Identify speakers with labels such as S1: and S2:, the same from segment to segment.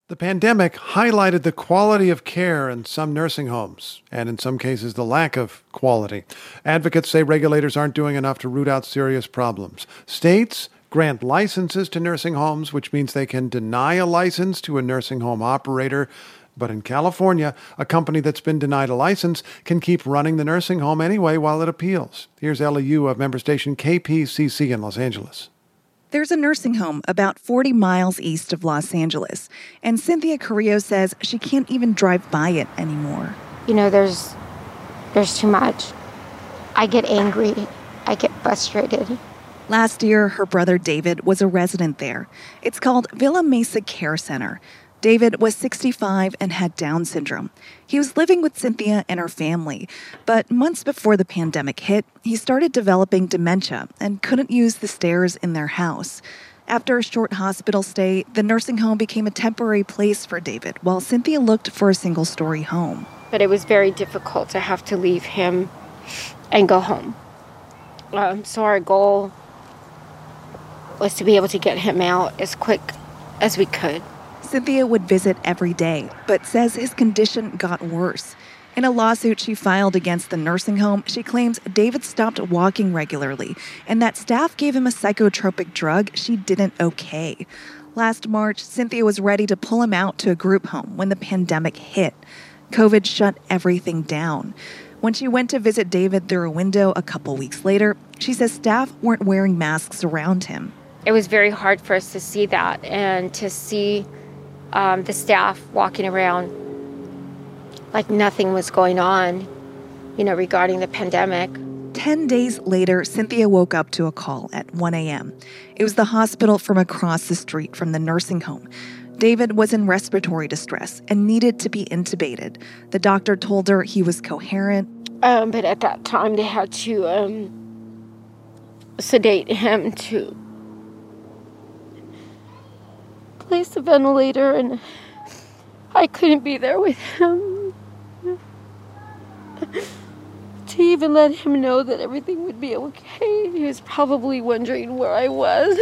S1: The pandemic highlighted the quality of care in some nursing homes, and in some cases, the lack of quality. Advocates say regulators aren't doing enough to root out serious problems. States grant licenses to nursing homes, which means they can deny a license to a nursing home operator. But in California, a company that's been denied a license can keep running the nursing home anyway while it appeals. Here's Ellie Yu of member station KPCC in Los Angeles.
S2: There's a nursing home about 40 miles east of Los Angeles, and Cynthia Carrillo says she can't even drive by it anymore.
S3: There's too much. I get angry. I get frustrated.
S2: Last year, her brother David was a resident there. It's called Villa Mesa Care Center. David was 65 and had Down syndrome. He was living with Cynthia and her family, but months before the pandemic hit, he started developing dementia and couldn't use the stairs in their house. After a short hospital stay, the nursing home became a temporary place for David while Cynthia looked for a single-story home.
S3: But it was very difficult to have to leave him and go home. So our goal was to be able to get him out as quick as we could.
S2: Cynthia would visit every day, but says his condition got worse. In a lawsuit she filed against the nursing home, she claims David stopped walking regularly and that staff gave him a psychotropic drug she didn't okay. Last March, Cynthia was ready to pull him out to a group home when the pandemic hit. COVID shut everything down. When she went to visit David through a window a couple weeks later, she says staff weren't wearing masks around him.
S3: It was very hard for us to see that and to see the staff walking around like nothing was going on, regarding the pandemic.
S2: 10 days later, Cynthia woke up to a call at 1 a.m. It was the hospital from across the street from the nursing home. David was in respiratory distress and needed to be intubated. The doctor told her he was coherent.
S3: But at that time, they had to sedate him to place the ventilator, and I couldn't be there with him to even let him know that everything would be okay. He was probably wondering where I was.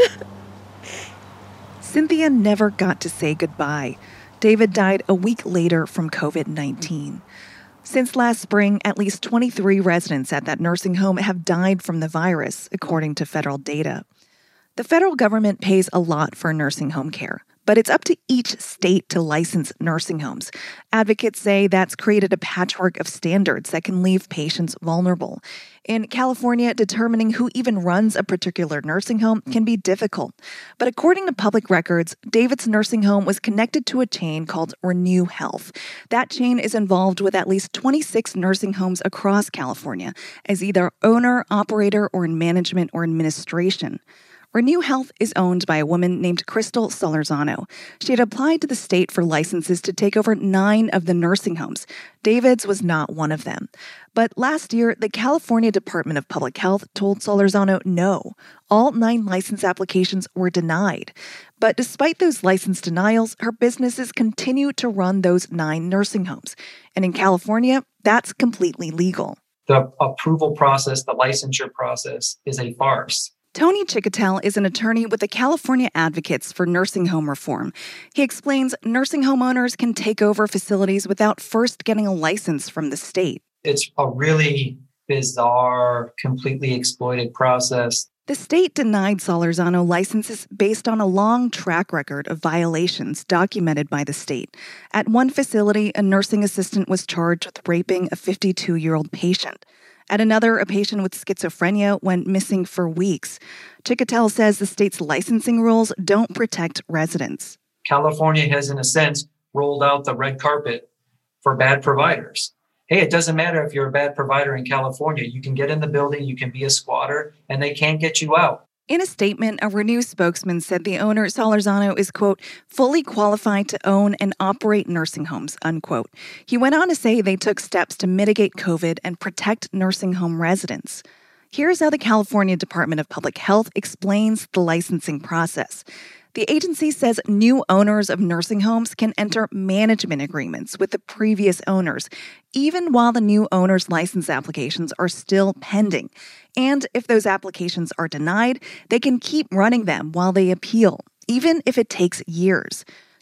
S2: Cynthia never got to say goodbye. David died a week later from COVID-19. Since last spring, at least 23 residents at that nursing home have died from the virus, according to federal data. The federal government pays a lot for nursing home care, but it's up to each state to license nursing homes. Advocates say that's created a patchwork of standards that can leave patients vulnerable. In California, determining who even runs a particular nursing home can be difficult. But according to public records, David's nursing home was connected to a chain called Renew Health. That chain is involved with at least 26 nursing homes across California as either owner, operator, or in management or administration. Renew Health is owned by a woman named Crystal Solorzano. She had applied to the state for licenses to take over 9 of the nursing homes. David's was not one of them. But last year, the California Department of Public Health told Solorzano no. All 9 license applications were denied. But despite those license denials, her businesses continue to run those 9 nursing homes. And in California, that's completely legal.
S4: The approval process, the licensure process, is a farce.
S2: Tony Chicotel is an attorney with the California Advocates for Nursing Home Reform. He explains nursing home owners can take over facilities without first getting a license from the state.
S4: It's a really bizarre, completely exploited process.
S2: The state denied Solorzano licenses based on a long track record of violations documented by the state. At one facility, a nursing assistant was charged with raping a 52-year-old patient. At another, a patient with schizophrenia went missing for weeks. Chicotel says the state's licensing rules don't protect residents.
S4: California has, in a sense, rolled out the red carpet for bad providers. Hey, it doesn't matter if you're a bad provider in California. You can get in the building, you can be a squatter, and they can't get you out.
S2: In a statement, a Renew spokesman said the owner, Solorzano, is, quote, fully qualified to own and operate nursing homes, unquote. He went on to say they took steps to mitigate COVID and protect nursing home residents. Here's how the California Department of Public Health explains the licensing process. The agency says new owners of nursing homes can enter management agreements with the previous owners, even while the new owner's license applications are still pending. And if those applications are denied, they can keep running them while they appeal, even if it takes years.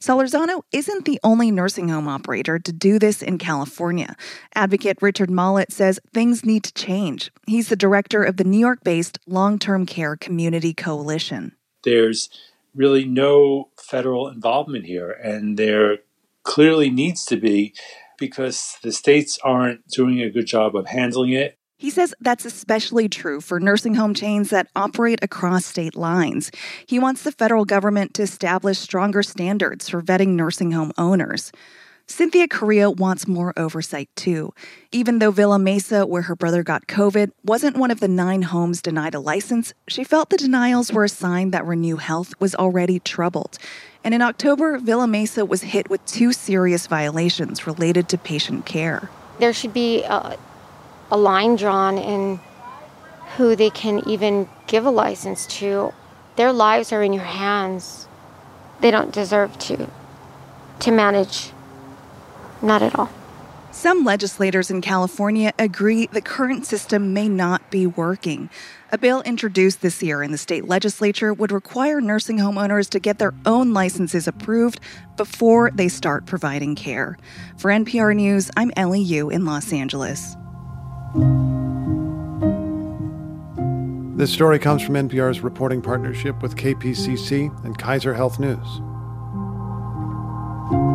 S2: Solorzano isn't the only nursing home operator to do this in California. Advocate Richard Mollett says things need to change. He's the director of the New York-based Long-Term Care Community Coalition.
S5: There's really no federal involvement here, and there clearly needs to be, because the states aren't doing a good job of handling it.
S2: He says that's especially true for nursing home chains that operate across state lines. He wants the federal government to establish stronger standards for vetting nursing home owners. Cynthia Correa wants more oversight, too. Even though Villa Mesa, where her brother got COVID, wasn't one of the 9 homes denied a license, she felt the denials were a sign that Renew Health was already troubled. And in October, Villa Mesa was hit with 2 serious violations related to patient care.
S3: There should be a line drawn in who they can even give a license to. Their lives are in your hands. They don't deserve to manage. Not at all.
S2: Some legislators in California agree the current system may not be working. A bill introduced this year in the state legislature would require nursing home owners to get their own licenses approved before they start providing care. For NPR News, I'm Ellie Yu in Los Angeles.
S1: This story comes from NPR's reporting partnership with KPCC and Kaiser Health News.